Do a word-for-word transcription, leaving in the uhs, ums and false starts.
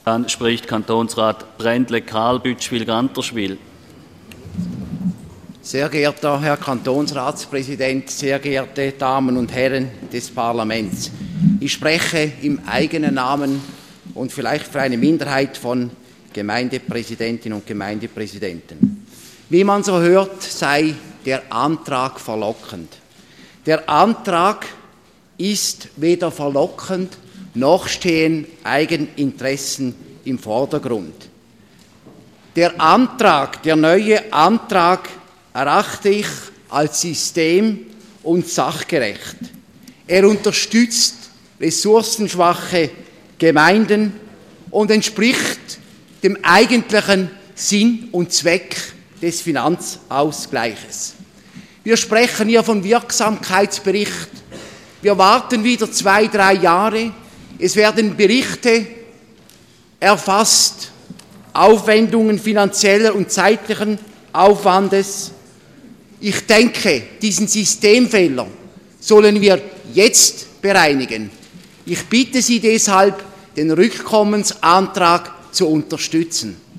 Dann spricht Kantonsrat Brändle Karl Bütschwil-Ganterschwil. Sehr geehrter Herr Kantonsratspräsident, sehr geehrte Damen und Herren des Parlaments. Ich spreche im eigenen Namen und vielleicht für eine Minderheit von Gemeindepräsidentinnen und Gemeindepräsidenten. Wie man so hört, sei der Antrag verlockend. Der Antrag ist weder verlockend, noch stehen Eigeninteressen im Vordergrund. Der Antrag, der neue Antrag, erachte ich als system- und sachgerecht. Er unterstützt ressourcenschwache Gemeinden und entspricht dem eigentlichen Sinn und Zweck des Finanzausgleiches. Wir sprechen hier vom Wirksamkeitsbericht. Wir warten wieder zwei, drei Jahre. Es werden Berichte erfasst, Aufwendungen finanzieller und zeitlichen Aufwandes. Ich denke, diesen Systemfehler sollen wir jetzt bereinigen. Ich bitte Sie deshalb, den Rückkommensantrag zu unterstützen.